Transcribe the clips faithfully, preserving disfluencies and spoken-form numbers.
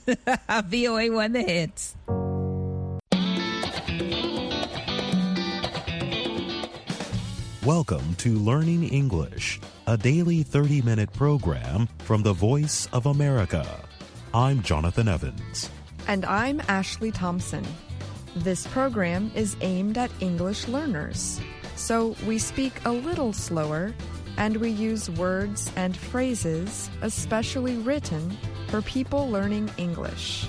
V O A one The Hits. Welcome to Learning English, a daily thirty-minute program from the Voice of America. I'm Jonathan Evans. And I'm Ashley Thompson. This program is aimed at English learners, so we speak a little slower and we use words and phrases especially written for people learning English.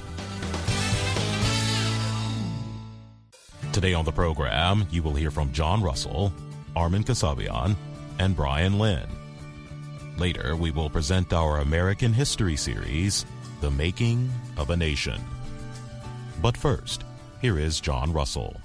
Today on the program, you will hear from John Russell, Armin Kasabian, and Brian Lynn. Later, we will present our American History series, The Making of a Nation. But first, here is John Russell.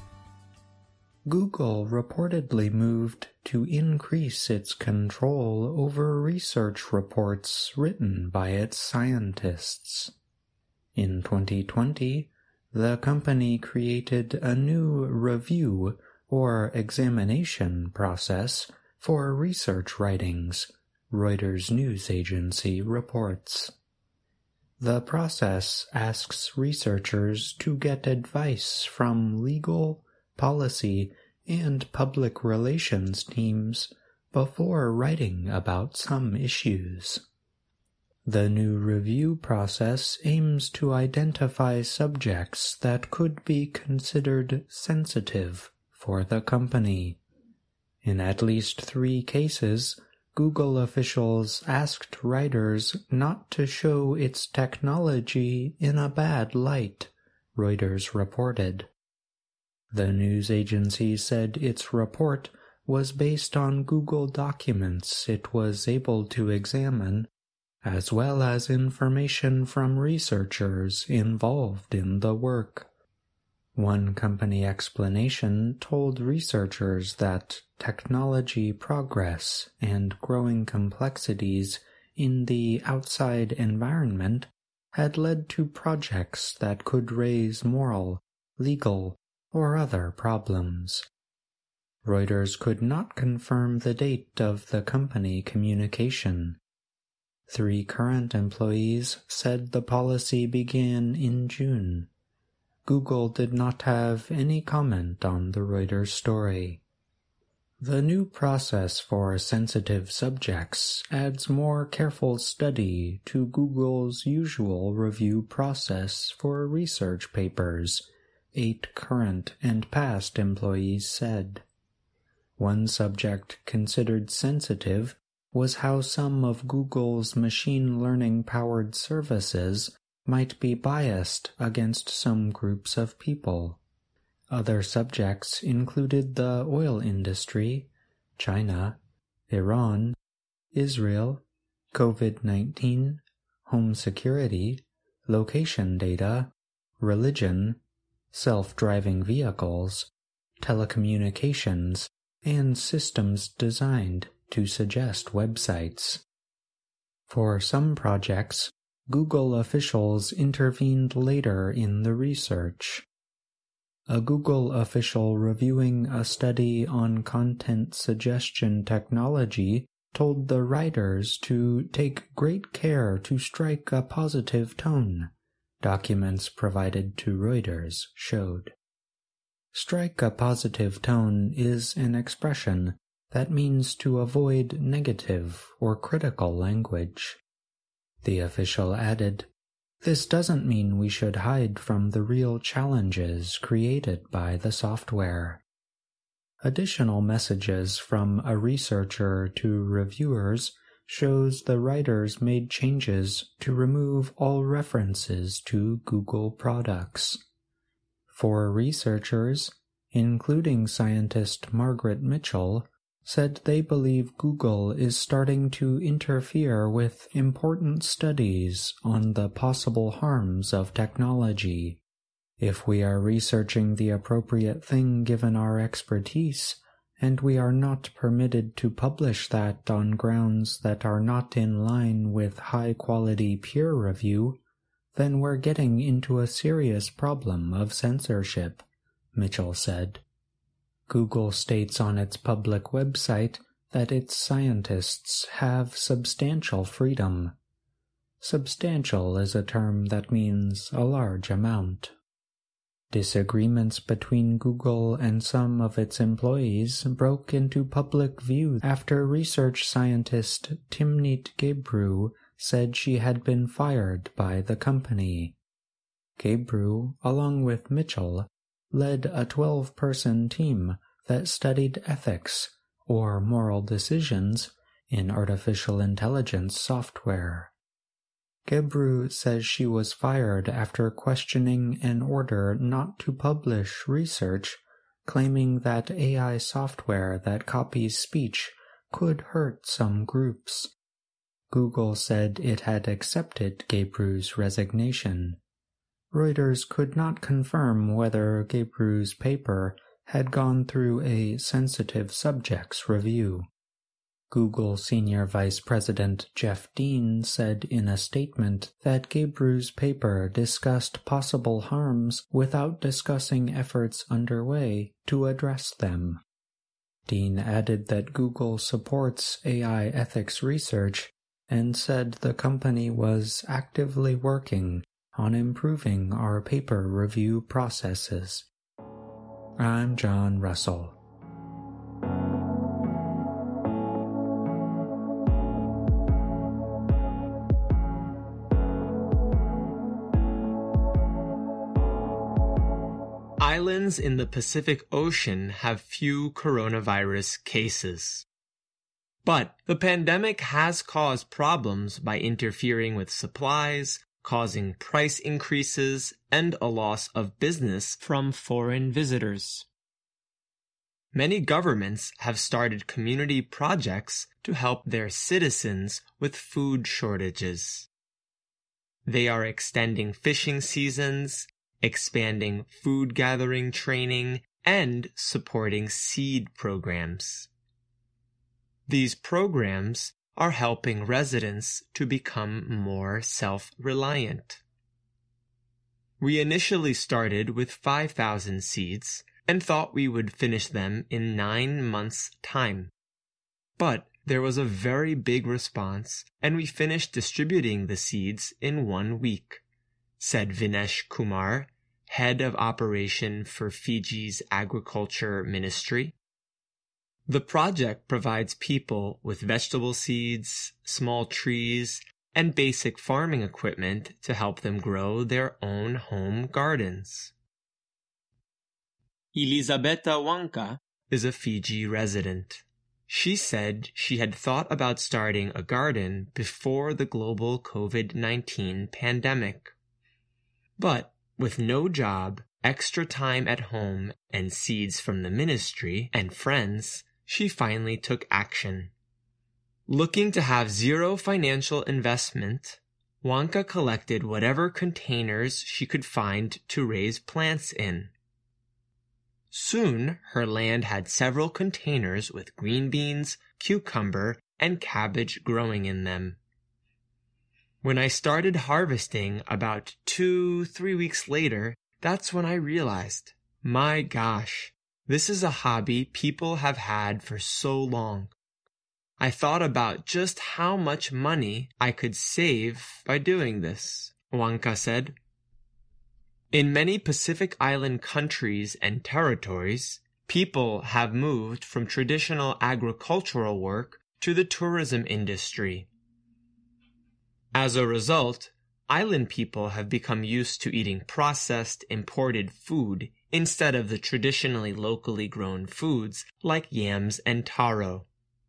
Google reportedly moved to increase its control over research reports written by its scientists. In twenty twenty, the company created a new review or examination process for research writings, Reuters news agency reports. The process asks researchers to get advice from legal, policy, and public relations teams before writing about some issues. The new review process aims to identify subjects that could be considered sensitive for the company. In at least three cases, Google officials asked writers not to show its technology in a bad light, Reuters reported. The news agency said its report was based on Google documents it was able to examine, as well as information from researchers involved in the work. One company explanation told researchers that technology progress and growing complexities in the outside environment had led to projects that could raise moral, legal, or other problems. Reuters could not confirm the date of the company communication. Three current employees said the policy began in June. Google did not have any comment on the Reuters story. The new process for sensitive subjects adds more careful study to Google's usual review process for research papers, eight current and past employees said. One subject considered sensitive was how some of Google's machine learning-powered services might be biased against some groups of people. Other subjects included the oil industry, China, Iran, Israel, COVID nineteen, home security, location data, religion, self-driving vehicles, telecommunications, and systems designed to suggest websites. For some projects, Google officials intervened later in the research. A Google official reviewing a study on content suggestion technology told the writers to take great care to strike a positive tone, documents provided to Reuters showed. Strike a positive tone is an expression that means to avoid negative or critical language. The official added, "This doesn't mean we should hide from the real challenges created by the software." Additional messages from a researcher to reviewers shows the writers made changes to remove all references to Google products. For researchers, including scientist Margaret Mitchell, said they believe Google is starting to interfere with important studies on the possible harms of technology. If we are researching the appropriate thing given our expertise, and we are not permitted to publish that on grounds that are not in line with high-quality peer review, then we're getting into a serious problem of censorship, Mitchell said. Google states on its public website that its scientists have substantial freedom. Substantial is a term that means a large amount. Disagreements between Google and some of its employees broke into public view after research scientist Timnit Gebru said she had been fired by the company. Gebru, along with Mitchell, led a twelve-person team that studied ethics, or moral decisions, in artificial intelligence software. Gebru says she was fired after questioning an order not to publish research, claiming that A I software that copies speech could hurt some groups. Google said it had accepted Gebru's resignation. Reuters could not confirm whether Gebru's paper had gone through a sensitive subjects review. Google Senior Vice President Jeff Dean said in a statement that Gebru's paper discussed possible harms without discussing efforts underway to address them. Dean added that Google supports A I ethics research and said the company was actively working on improving our paper review processes. I'm John Russell. Islands in the Pacific Ocean have few coronavirus cases. But the pandemic has caused problems by interfering with supplies, causing price increases, and a loss of business from foreign visitors. Many governments have started community projects to help their citizens with food shortages. They are extending fishing seasons, expanding food gathering training, and supporting seed programs. These programs are helping residents to become more self-reliant. We initially started with five thousand seeds and thought we would finish them in nine months' time. But there was a very big response, and we finished distributing the seeds in one week, said Vinesh Kumar, head of operation for Fiji's Agriculture Ministry. The project provides people with vegetable seeds, small trees, and basic farming equipment to help them grow their own home gardens. Elisabetta Wanka is a Fiji resident. She said she had thought about starting a garden before the global COVID nineteen pandemic. But with no job, extra time at home, and seeds from the ministry and friends, she finally took action. Looking to have zero financial investment, Wanka collected whatever containers she could find to raise plants in. Soon, her land had several containers with green beans, cucumber, and cabbage growing in them. When I started harvesting about two, three weeks later, that's when I realized, my gosh, this is a hobby people have had for so long. I thought about just how much money I could save by doing this, Wanka said. In many Pacific Island countries and territories, people have moved from traditional agricultural work to the tourism industry. As a result, island people have become used to eating processed, imported food instead of the traditionally locally grown foods like yams and taro.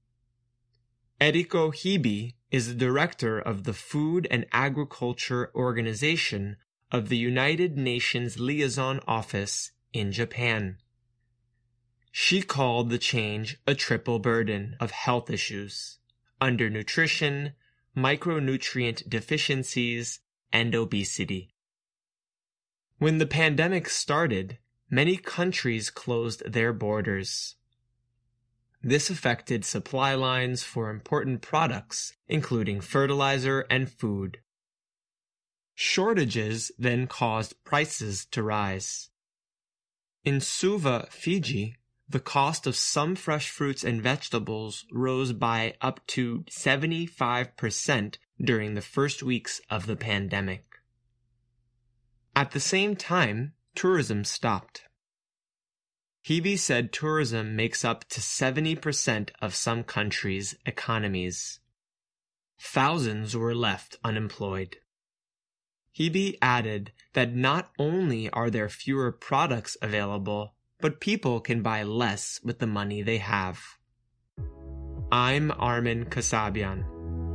Eriko Hibi is the director of the Food and Agriculture Organization of the United Nations Liaison Office in Japan. She called the change a triple burden of health issues: undernutrition, micronutrient deficiencies, and obesity. When the pandemic started, many countries closed their borders. This affected supply lines for important products, including fertilizer and food. Shortages then caused prices to rise. In Suva, Fiji, the cost of some fresh fruits and vegetables rose by up to seventy-five percent during the first weeks of the pandemic. At the same time, tourism stopped. Hebe said tourism makes up to seventy percent of some countries' economies. Thousands were left unemployed. Hebe added that not only are there fewer products available, but people can buy less with the money they have. I'm Armin Kasabian.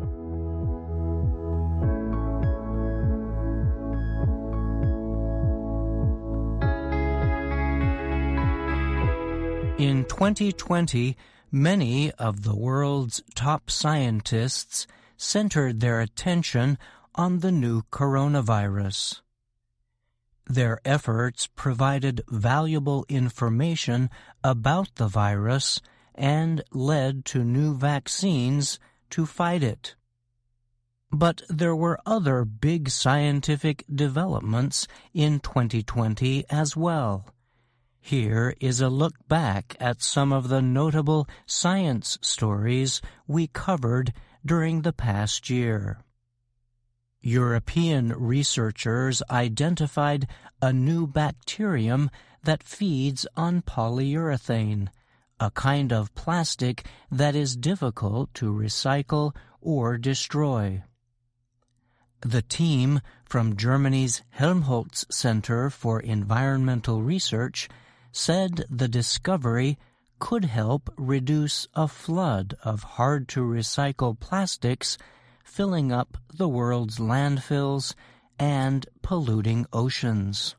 In twenty twenty, many of the world's top scientists centered their attention on the new coronavirus. Their efforts provided valuable information about the virus and led to new vaccines to fight it. But there were other big scientific developments in twenty twenty as well. Here is a look back at some of the notable science stories we covered during the past year. European researchers identified a new bacterium that feeds on polyurethane, a kind of plastic that is difficult to recycle or destroy. The team from Germany's Helmholtz Center for Environmental Research said the discovery could help reduce a flood of hard-to-recycle plastics filling up the world's landfills and polluting oceans.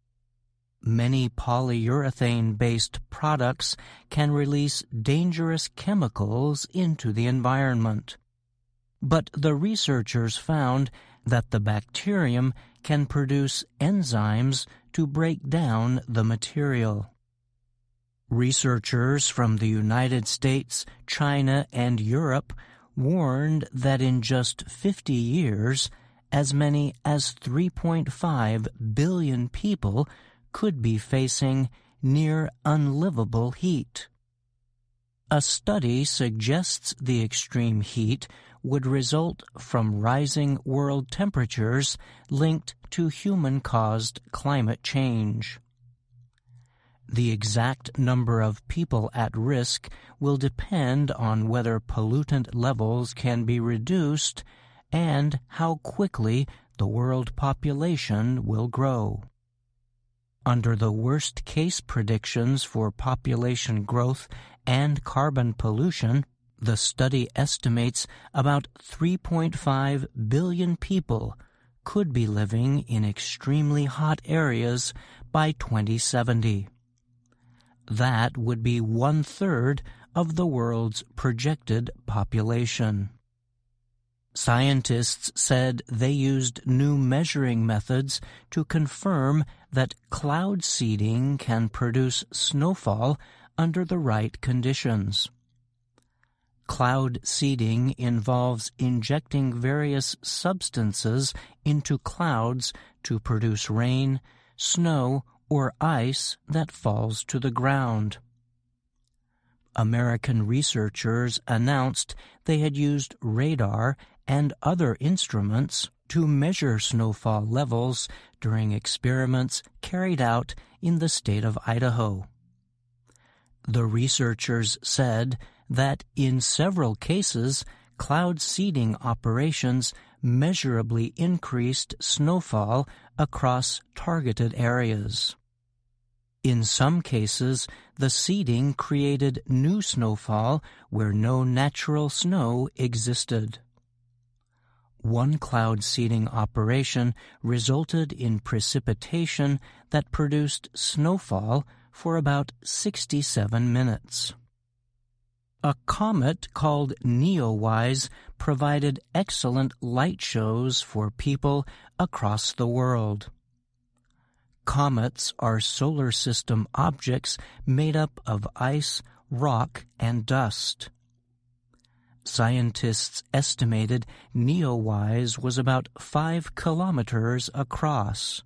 Many polyurethane-based products can release dangerous chemicals into the environment. But the researchers found that the bacterium can produce enzymes to break down the material. Researchers from the United States, China, and Europe warned that in just fifty years, as many as three point five billion people could be facing near unlivable heat. A study suggests the extreme heat would result from rising world temperatures linked to human-caused climate change. The exact number of people at risk will depend on whether pollutant levels can be reduced and how quickly the world population will grow. Under the worst-case predictions for population growth and carbon pollution, the study estimates about three point five billion people could be living in extremely hot areas by twenty seventy. That would be one-third of the world's projected population. Scientists said they used new measuring methods to confirm that cloud seeding can produce snowfall under the right conditions. Cloud seeding involves injecting various substances into clouds to produce rain, snow, or ice that falls to the ground. American researchers announced they had used radar and other instruments to measure snowfall levels during experiments carried out in the state of Idaho. The researchers said that in several cases, cloud seeding operations measurably increased snowfall across targeted areas. In some cases, the seeding created new snowfall where no natural snow existed. One cloud seeding operation resulted in precipitation that produced snowfall for about sixty-seven minutes. A comet called Neowise provided excellent light shows for people across the world. Comets are solar system objects made up of ice, rock, and dust. Scientists estimated Neowise was about five kilometers across.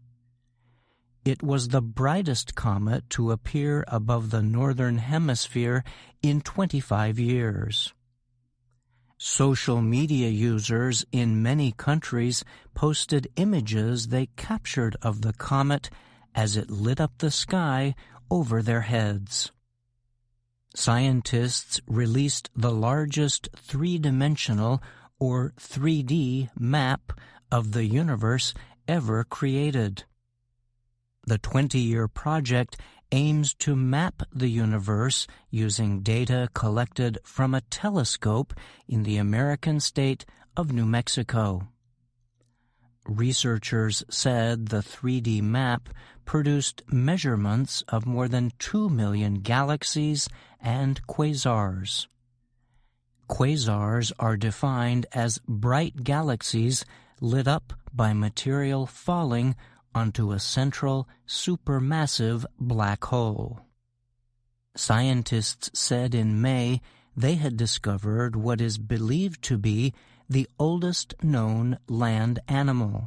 It was the brightest comet to appear above the northern hemisphere in twenty-five years. Social media users in many countries posted images they captured of the comet as it lit up the sky over their heads. Scientists released the largest three-dimensional or three D map of the universe ever created. The twenty-year project aims to map the universe using data collected from a telescope in the American state of New Mexico. Researchers said the three D map produced measurements of more than two million galaxies and quasars. Quasars are defined as bright galaxies lit up by material falling onto a central supermassive black hole. Scientists said in May they had discovered what is believed to be the oldest known land animal.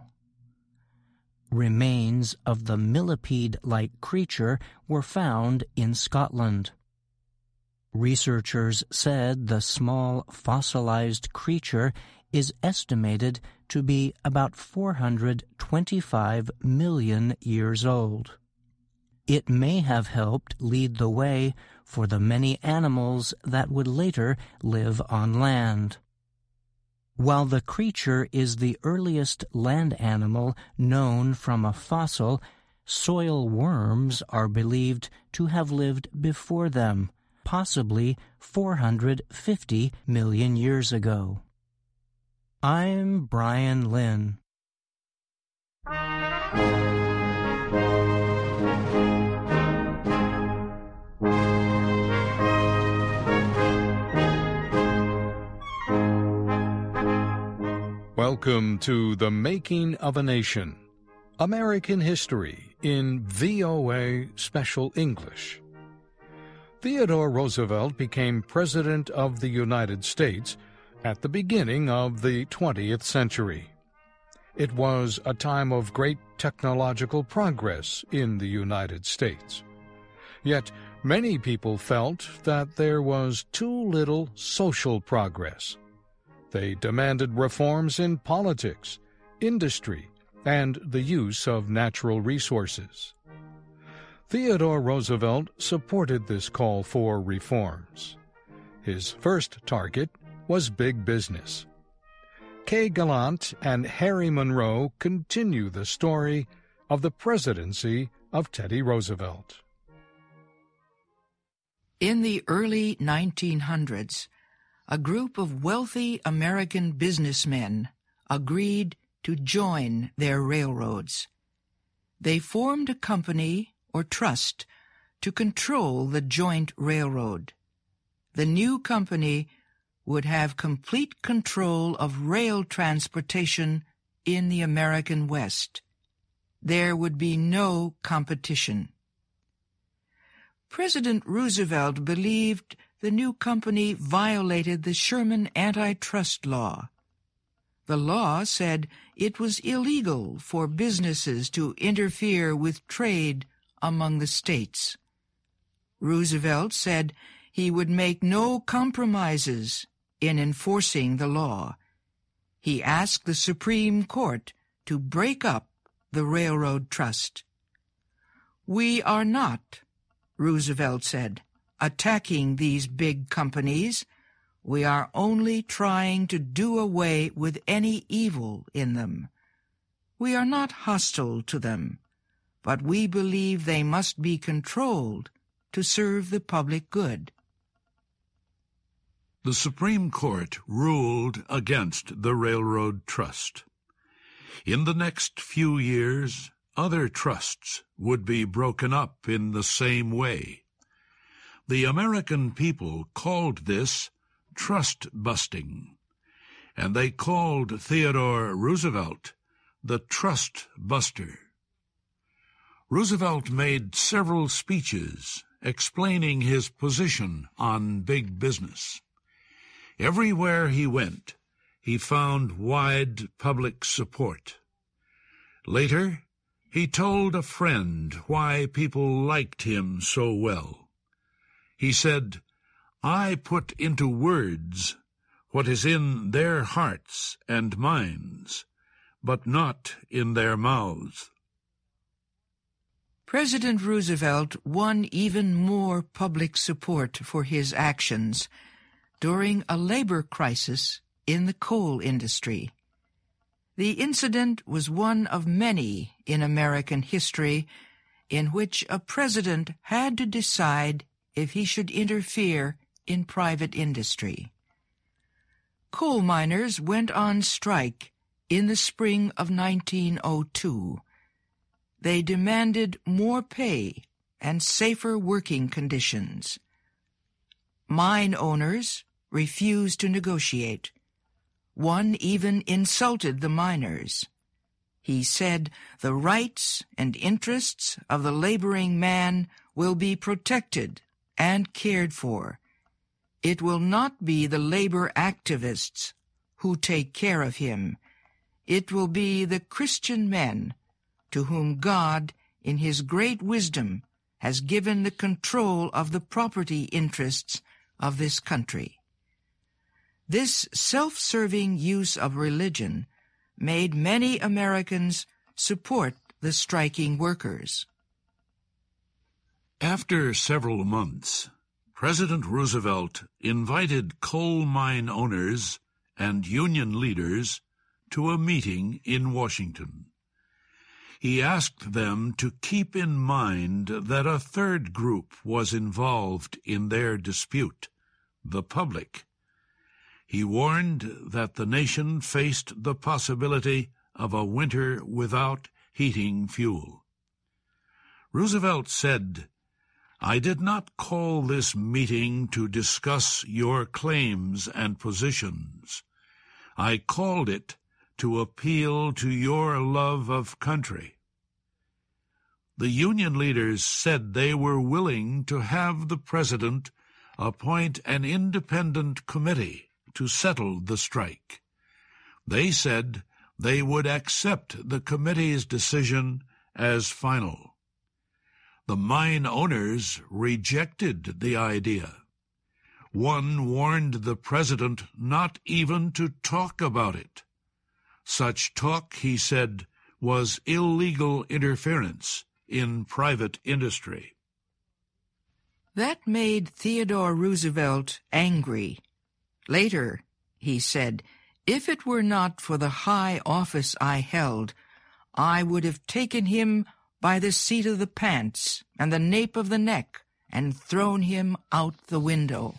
Remains of the millipede-like creature were found in Scotland. Researchers said the small fossilized creature is estimated to be about four hundred twenty-five million years old. It may have helped lead the way for the many animals that would later live on land. While the creature is the earliest land animal known from a fossil, soil worms are believed to have lived before them, possibly four hundred fifty million years ago. I'm Brian Lynn. Welcome to The Making of a Nation, American History in V O A Special English. Theodore Roosevelt became President of the United States at the beginning of the twentieth century. It was a time of great technological progress in the United States. Yet many people felt that there was too little social progress. They demanded reforms in politics, industry, and the use of natural resources. Theodore Roosevelt supported this call for reforms. His first target was big business. Kay Gallant and Harry Monroe continue the story of the presidency of Teddy Roosevelt. In the early nineteen hundreds, a group of wealthy American businessmen agreed to join their railroads. They formed a company or trust to control the joint railroad. The new company would have complete control of rail transportation in the American West. There would be no competition. President Roosevelt believed the new company violated the Sherman antitrust law. The law said it was illegal for businesses to interfere with trade among the states. Roosevelt said he would make no compromises in enforcing the law. He asked the Supreme Court to break up the railroad trust. "We are not," Roosevelt said, "attacking these big companies. We are only trying to do away with any evil in them. We are not hostile to them, but we believe they must be controlled to serve the public good." The Supreme Court ruled against the Railroad Trust. In the next few years, other trusts would be broken up in the same way. The American people called this trust-busting, and they called Theodore Roosevelt the Trust Buster. Roosevelt made several speeches explaining his position on big business. Everywhere he went, he found wide public support. Later, he told a friend why people liked him so well. He said, "I put into words what is in their hearts and minds, but not in their mouths. President Roosevelt won even more public support for his actions during a labor crisis in the coal industry. The incident was one of many in American history in which a president had to decide if he should interfere in private industry. Coal miners went on strike in the spring of nineteen oh two. They demanded more pay and safer working conditions. Mine owners refused to negotiate. One even insulted the miners. He said the rights and interests of the laboring man will be protected and cared for. It will not be the labor activists who take care of him. It will be the Christian men to whom God, in his great wisdom, has given the control of the property interests of this country. This self-serving use of religion made many Americans support the striking workers. After several months, President Roosevelt invited coal mine owners and union leaders to a meeting in Washington. He asked them to keep in mind that a third group was involved in their dispute, the public. He warned that the nation faced the possibility of a winter without heating fuel. Roosevelt said, "I did not call this meeting to discuss your claims and positions. I called it to appeal to your love of country." The union leaders said they were willing to have the president appoint an independent committee to settle the strike. They said they would accept the committee's decision as final. The mine owners rejected the idea. One warned the president not even to talk about it. Such talk, he said, was illegal interference in private industry. That made Theodore Roosevelt angry. Later, he said, "If it were not for the high office I held, I would have taken him by the seat of the pants and the nape of the neck and thrown him out the window."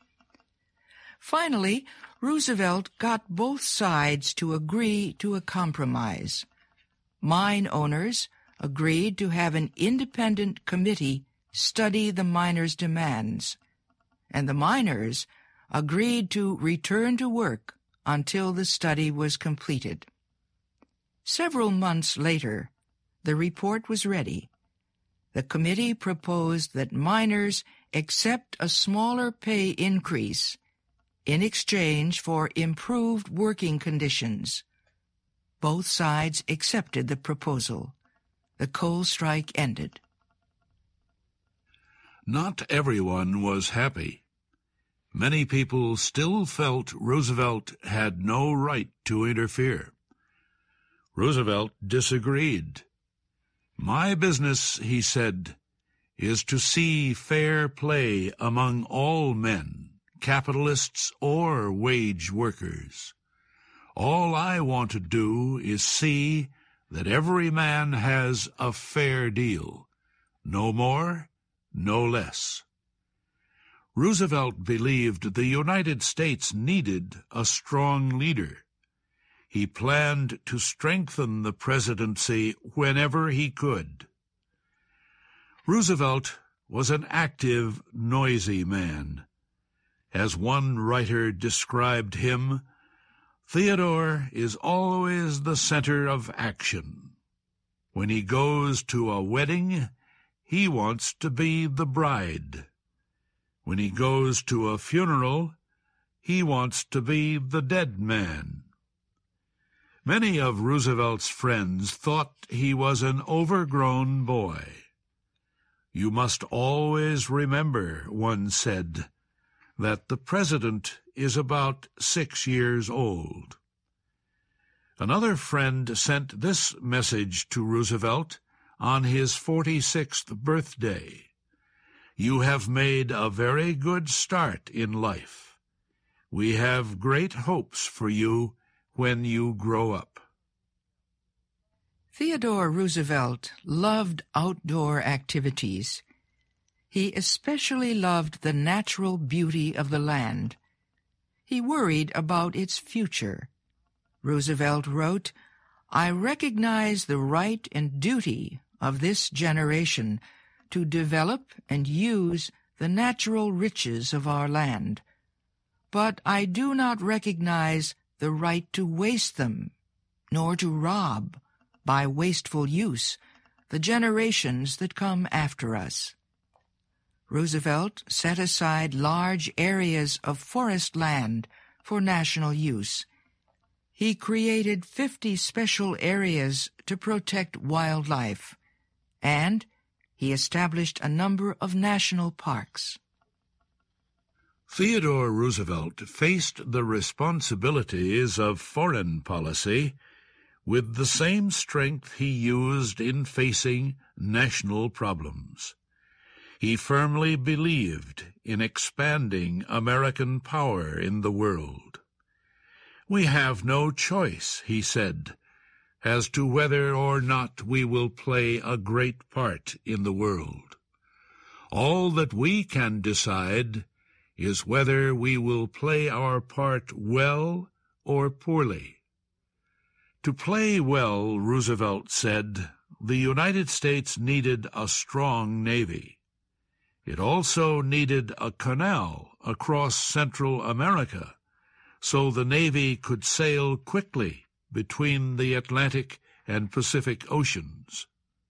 Finally, Roosevelt got both sides to agree to a compromise. Mine owners agreed to have an independent committee study the miners' demands, and the miners agreed to return to work until the study was completed. Several months later, the report was ready. The committee proposed that miners accept a smaller pay increase in exchange for improved working conditions. Both sides accepted the proposal. The coal strike ended. Not everyone was happy. Many people still felt Roosevelt had no right to interfere. Roosevelt disagreed. "My business," he said, "is to see fair play among all men, capitalists or wage workers. All I want to do is see that every man has a fair deal, no more, no less." Roosevelt believed the United States needed a strong leader. He planned to strengthen the presidency whenever he could. Roosevelt was an active, noisy man. As one writer described him, "Theodore is always the center of action. When he goes to a wedding, he wants to be the bride. When he goes to a funeral, he wants to be the dead man." Many of Roosevelt's friends thought he was an overgrown boy. "You must always remember," one said, that the president is about six years old. Another friend sent this message to Roosevelt on his forty-sixth birthday. "You have made a very good start in life. We have great hopes for you when you grow up." Theodore Roosevelt loved outdoor activities. He especially loved the natural beauty of the land. He worried about its future. Roosevelt wrote, "I recognize the right and duty of this generation to develop and use the natural riches of our land, but I do not recognize the right to waste them, nor to rob, by wasteful use, the generations that come after us." Roosevelt set aside large areas of forest land for national use. He created fifty special areas to protect wildlife, and he established a number of national parks. Theodore Roosevelt faced the responsibilities of foreign policy with the same strength he used in facing national problems. He firmly believed in expanding American power in the world. "We have no choice," he said, "as to whether or not we will play a great part in the world. All that we can decide is whether we will play our part well or poorly." To play well, Roosevelt said, the United States needed a strong navy. It also needed a canal across Central America so the Navy could sail quickly between the Atlantic and Pacific Oceans.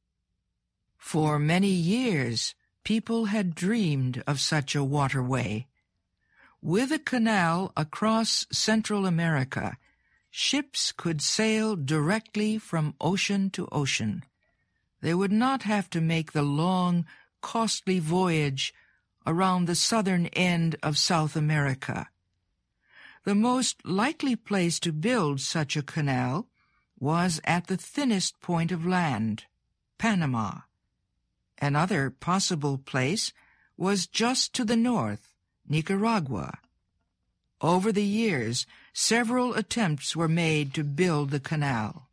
For many years, people had dreamed of such a waterway. With a canal across Central America, ships could sail directly from ocean to ocean. They would not have to make the long, costly voyage around the southern end of South America. The most likely place to build such a canal was at the thinnest point of land, Panama. Another possible place was just to the north, Nicaragua. Over the years, several attempts were made to build the canal.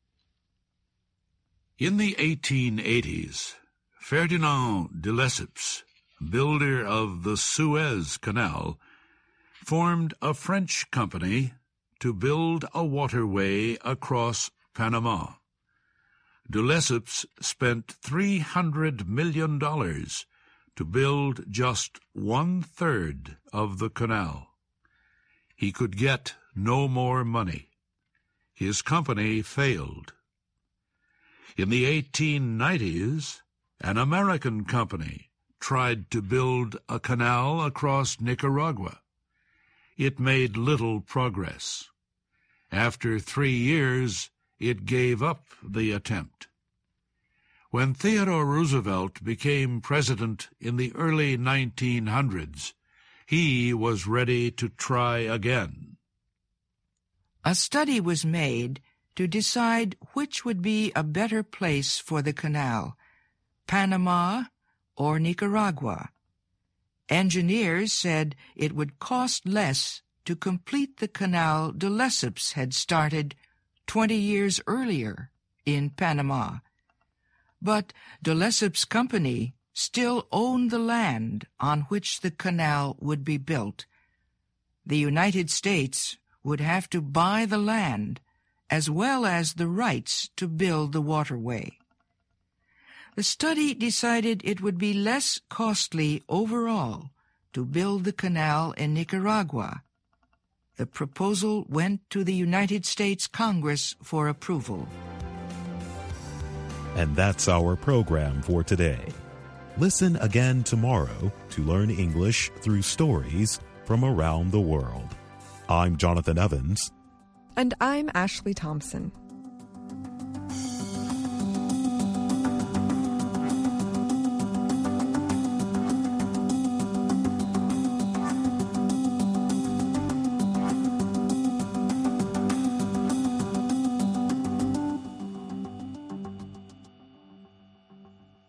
In the eighteen eighties, Ferdinand de Lesseps, builder of the Suez Canal, formed a French company to build a waterway across Panama. De Lesseps spent three hundred million dollars to build just one-third of the canal. He could get no more money. His company failed. In the eighteen nineties, an American company tried to build a canal across Nicaragua. It made little progress. After three years, it gave up the attempt. When Theodore Roosevelt became president in the early nineteen hundreds, he was ready to try again. A study was made to decide which would be a better place for the canal, Panama or Nicaragua. Engineers said it would cost less to complete the canal de Lesseps had started twenty years earlier in Panama. But de Lesseps' company still owned the land on which the canal would be built. The United States would have to buy the land as well as the rights to build the waterway. The study decided it would be less costly overall to build the canal in Nicaragua. The proposal went to the United States Congress for approval. And that's our program for today. Listen again tomorrow to learn English through stories from around the world. I'm Jonathan Evans. And I'm Ashley Thompson.